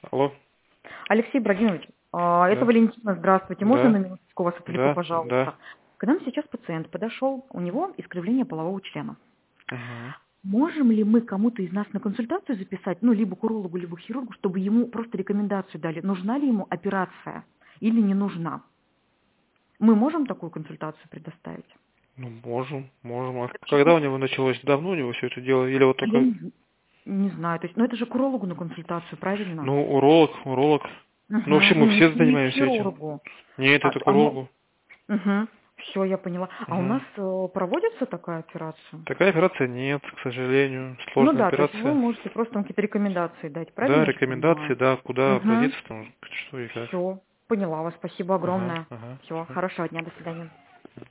Алло, Алексей Брагинович, это да, Валентина, здравствуйте. Можно на да, минуточку вас отвлеку, да, пожалуйста? да. К нам сейчас пациент подошел, у него искривление полового члена. Угу. Можем ли мы кому-то из нас на консультацию записать, ну, либо к урологу, либо к хирургу, чтобы ему просто рекомендацию дали, нужна ли ему операция или не нужна? Мы можем такую консультацию предоставить? Ну, можем. А когда Почему? у него началось? Давно у него все это дело? Или вот А я только... не знаю, то есть, ну, это же к урологу на консультацию, правильно? Ну, уролог. Ну, вообще мы Угу. все Не к занимаемся этим. хирургу. Нет, это к урологу. Угу. Все, я поняла. А у Угу. нас проводится такая операция? Такая операция нет, к сожалению. Ну Сложная да, то есть вы операция. можете просто там какие-то рекомендации дать, Да, правильно я же рекомендации, понимаю? да, куда Угу. обратиться, там, что и как. Все, поняла вас. Спасибо Ага, огромное. ага. Все, Всё. хорошего дня, до свидания.